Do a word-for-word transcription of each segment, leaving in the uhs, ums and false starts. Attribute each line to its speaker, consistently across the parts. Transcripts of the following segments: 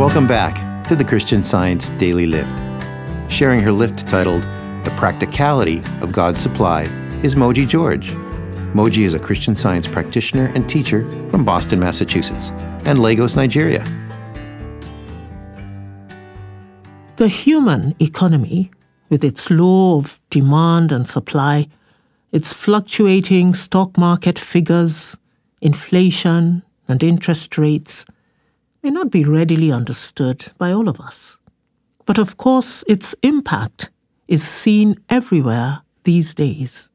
Speaker 1: Welcome back to the Christian Science Daily Lift. Sharing her lift titled, The Practicality of God's Supply, is Moji George. Moji is a Christian Science practitioner and teacher from Boston, Massachusetts, and Lagos, Nigeria.
Speaker 2: The human economy, with its law of demand and supply, its fluctuating stock market figures, inflation, and interest rates, may not be readily understood by all of us. But of course, its impact is seen everywhere these days.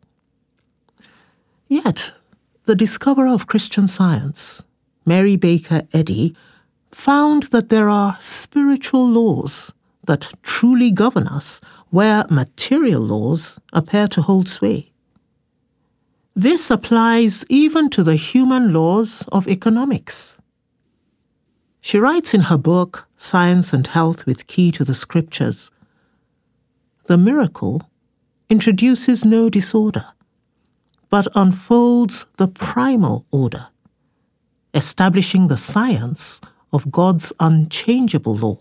Speaker 2: Yet, the discoverer of Christian Science, Mary Baker Eddy, found that there are spiritual laws that truly govern us where material laws appear to hold sway. This applies even to the human laws of economics. She writes in her book, Science and Health with Key to the Scriptures, "The miracle introduces no disorder, but unfolds the primal order, establishing the science of God's unchangeable law.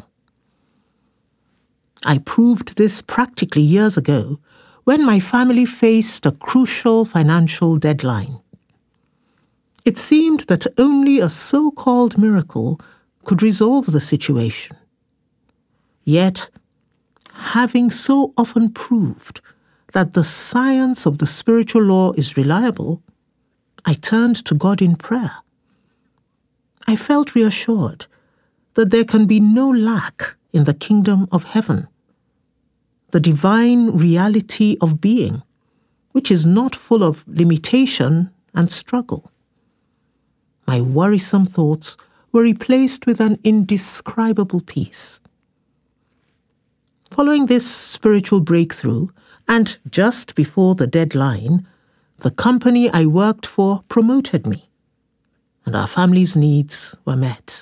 Speaker 2: I proved this practically years ago when my family faced a crucial financial deadline. It seemed that only a so-called miracle could resolve the situation. Yet, having so often proved that the science of the spiritual law is reliable, I turned to God in prayer. I felt reassured that there can be no lack in the kingdom of heaven, the divine reality of being, which is not full of limitation and struggle. My worrisome thoughts were replaced with an indescribable peace." Following this spiritual breakthrough, and just before the deadline, the company I worked for promoted me, and our family's needs were met.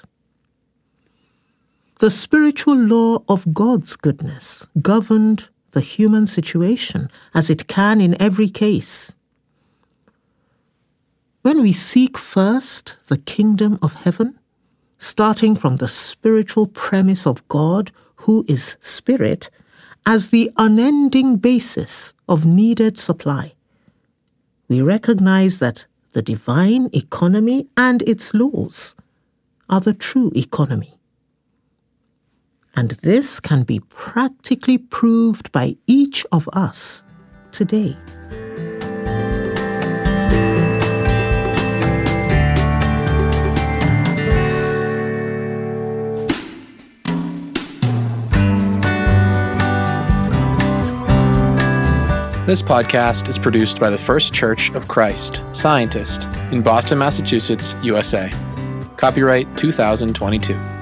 Speaker 2: The spiritual law of God's goodness governed the human situation, as it can in every case. When we seek first the kingdom of heaven, starting from the spiritual premise of God, who is spirit, as the unending basis of needed supply, we recognize that the divine economy and its laws are the true economy. And this can be practically proved by each of us today.
Speaker 3: This podcast is produced by the First Church of Christ, Scientist, in Boston, Massachusetts, U S A. Copyright two thousand twenty-two.